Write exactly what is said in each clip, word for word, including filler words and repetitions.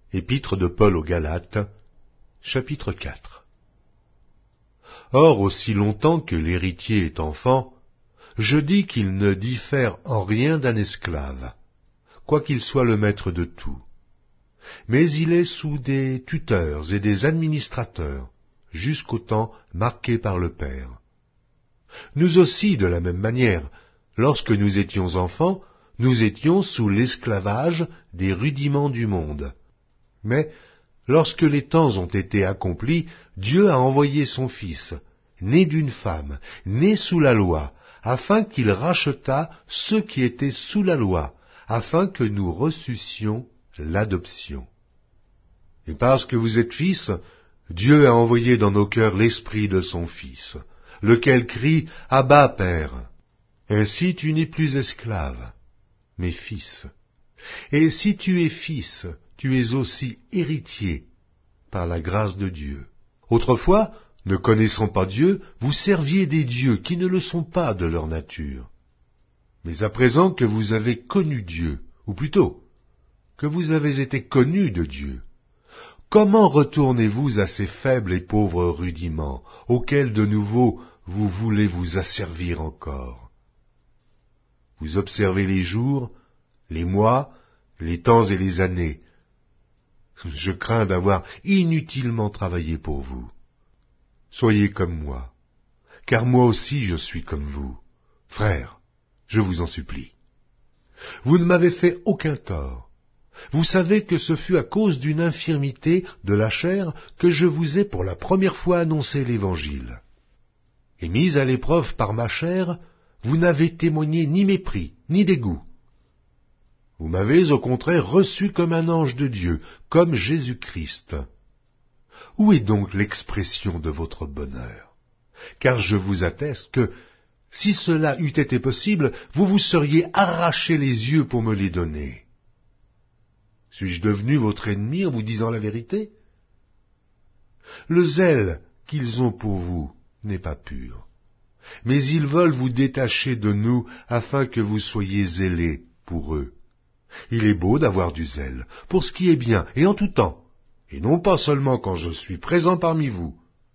Épître de Paul aux Galates, chapitre quatre. Or, aussi longtemps que l'héritier est enfant, je dis qu'il ne diffère en rien d'un esclave, quoiqu'il soit le maître de tout. Mais il est sous des tuteurs et des administrateurs, jusqu'au temps marqué par le Père. Nous aussi, de la même manière, lorsque nous étions enfants, nous étions sous l'esclavage des rudiments du monde. Mais, lorsque les temps ont été accomplis, Dieu a envoyé son Fils, né d'une femme, né sous la loi, afin qu'il rachetât ceux qui étaient sous la loi, afin que nous reçussions l'adoption. Et parce que vous êtes fils, Dieu a envoyé dans nos cœurs l'esprit de son Fils, lequel crie « Abba, Père !» Ainsi tu n'es plus esclave, mais fils. Et si tu es fils, tu es aussi héritier, par la grâce de Dieu. Autrefois, ne connaissant pas Dieu, vous serviez des dieux qui ne le sont pas de leur nature. Mais à présent que vous avez connu Dieu, ou plutôt, que vous avez été connus de Dieu, comment retournez-vous à ces faibles et pauvres rudiments, auxquels de nouveau vous voulez vous asservir encore? Vous observez les jours, les mois, les temps et les années. Je crains d'avoir inutilement travaillé pour vous. Soyez comme moi, car moi aussi je suis comme vous. Frères, je vous en supplie. Vous ne m'avez fait aucun tort. Vous savez que ce fut à cause d'une infirmité de la chair que je vous ai pour la première fois annoncé l'Évangile. Et mis à l'épreuve par ma chair, vous n'avez témoigné ni mépris, ni dégoût. Vous m'avez au contraire reçu comme un ange de Dieu, comme Jésus-Christ. Où est donc l'expression de votre bonheur? Car je vous atteste que, si cela eût été possible, vous vous seriez arraché les yeux pour me les donner. Suis-je devenu votre ennemi en vous disant la vérité? Le zèle qu'ils ont pour vous n'est pas pur, mais ils veulent vous détacher de nous afin que vous soyez zélés pour eux. Il est beau d'avoir du zèle, pour ce qui est bien, et en tout temps, et non pas seulement quand je suis présent parmi vous.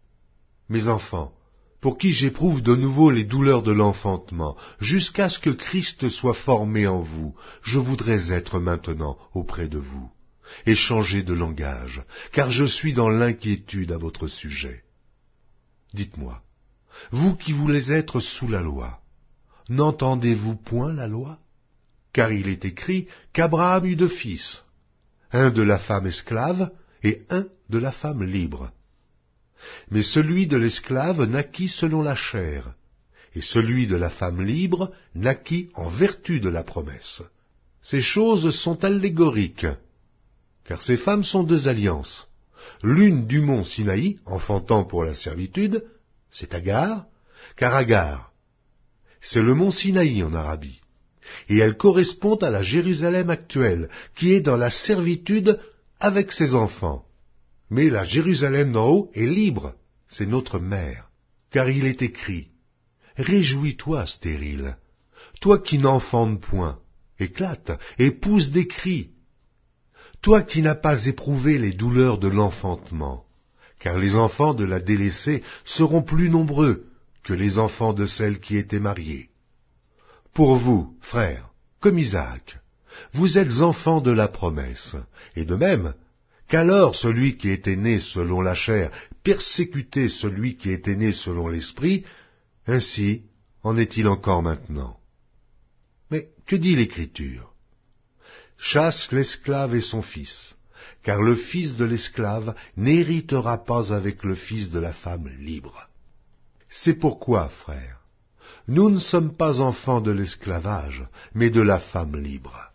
Mes enfants, pour qui j'éprouve de nouveau les douleurs de l'enfantement, jusqu'à ce que Christ soit formé en vous, je voudrais être maintenant auprès de vous, et changer de langage, car je suis dans l'inquiétude à votre sujet. Dites-moi, vous qui voulez être sous la loi, n'entendez-vous point la loi? Car il est écrit qu'Abraham eut deux fils, un de la femme esclave et un de la femme libre. Mais celui de l'esclave naquit selon la chair, et celui de la femme libre naquit en vertu de la promesse. Ces choses sont allégoriques, car ces femmes sont deux alliances. L'une du mont Sinaï, enfantant pour la servitude, c'est Agar, car Agar, c'est le mont Sinaï en Arabie, et elle correspond à la Jérusalem actuelle, qui est dans la servitude avec ses enfants. Mais la Jérusalem d'en haut est libre, c'est notre mère, car il est écrit « Réjouis-toi, stérile, toi qui n'enfantes point, éclate et pousse des cris, toi qui n'as pas éprouvé les douleurs de l'enfantement, car les enfants de la délaissée seront plus nombreux que les enfants de celle qui était mariée. Pour vous, frères, comme Isaac, vous êtes enfants de la promesse, et de même, qu'alors celui qui était né selon la chair persécutait celui qui était né selon l'esprit, ainsi en est-il encore maintenant. Mais que dit l'Écriture? Chasse l'esclave et son fils, car le fils de l'esclave n'héritera pas avec le fils de la femme libre. C'est pourquoi, frères, nous ne sommes pas enfants de l'esclavage, mais de la femme libre.